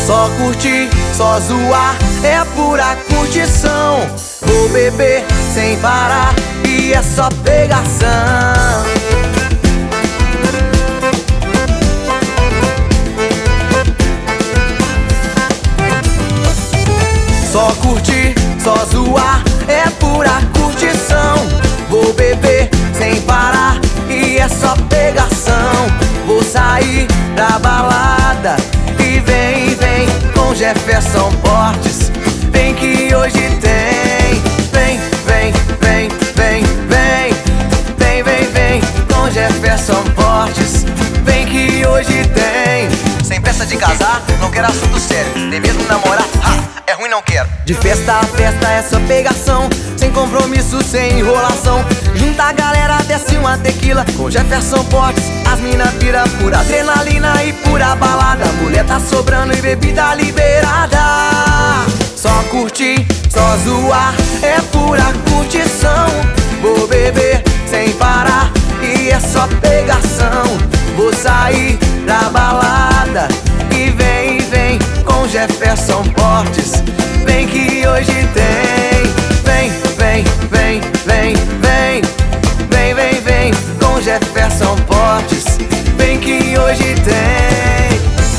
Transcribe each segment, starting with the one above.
Só curtir, só zoar, é pura curtição. Vou beber sem parar e é só pegação. Só curtir, só zoar, é pura curtição. Vou beber sem parar e é só pegação. Vou sair da balada e vem com Jefferson Portes. Vem que hoje tem. Vem com Jefferson Portes. Vem que hoje tem. Sem pressa de casar, não quero assunto sério. Nem mesmo namorar, é ruim, não quero. De festa a festa é só pegação. Sem compromisso, sem enrolação. Junta a galera, desce uma tequila com Jefferson Portes. As mina pira, pura adrenalina e pura balada. Mulher tá sobrando e bebida liberada. Só curtir, só zoar, é pura curtição. Vou beber sem parar e é só pegação. Vou sair da balada e vem com Jefferson Portes. Vem que hoje tem. Vem com Jefferson Portes. Vem que hoje tem.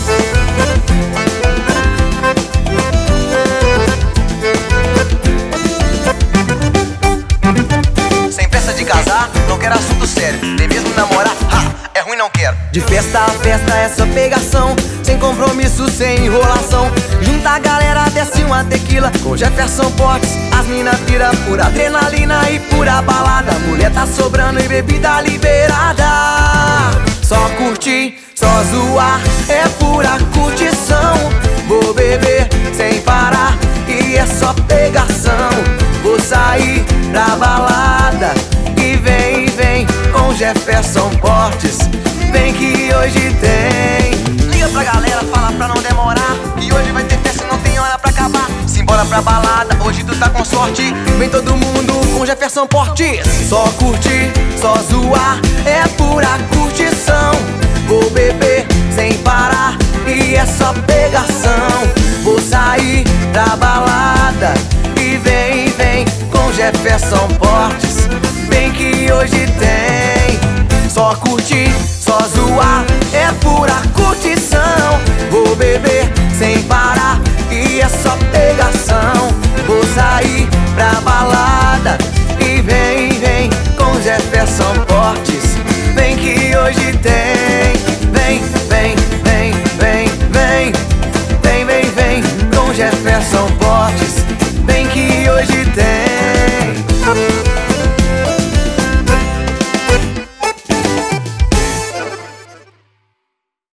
Sem pressa de casar, não quero assunto sério. Nem mesmo namorar, é ruim, não quero. De festa a festa é só pegação. Sem compromisso, sem enrolação. Junta a galera, desce uma tequila com Jefferson Portes. As mina pira, pura adrenalina e pura balada. Mulher tá sobrando e bebida liberada. Só curtir, só zoar, é pura curtição. Vou beber sem parar e é só pegação. Vou sair da balada e vem com Jefferson Portes. Vem que hoje tem. Liga pra galera, fala pra não demorar. E hoje vai ter festa e não tem hora pra acabar. Simbora pra balada, hoje tu tá com sorte. Vem todo mundo com Jefferson Portes. Só curtir, só zoar, é pura curtição. Vou beber